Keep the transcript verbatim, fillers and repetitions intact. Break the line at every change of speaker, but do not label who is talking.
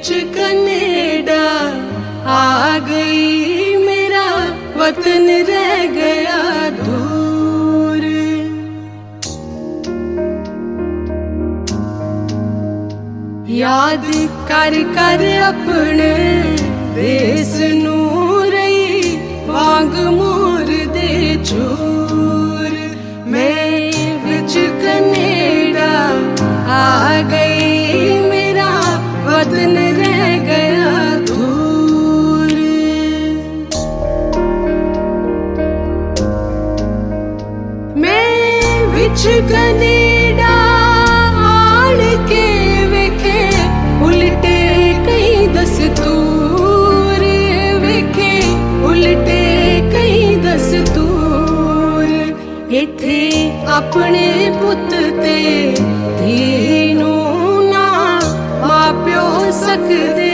विच Canada आ गई, मेरा वतन रह गया दूर। याद कर कर अपने देश नू रही वांग मोर दे चूर। मैं विच कनेडा आ गई, मेरा वतन रह गया दूर। मैं विच कनेडा आड़ के वेखे उल्टे कई दस्तूर, वेखे उल्टे कई दस्तूर। इथे अपने पुत ते धी नू ना मां प्यो सकदे।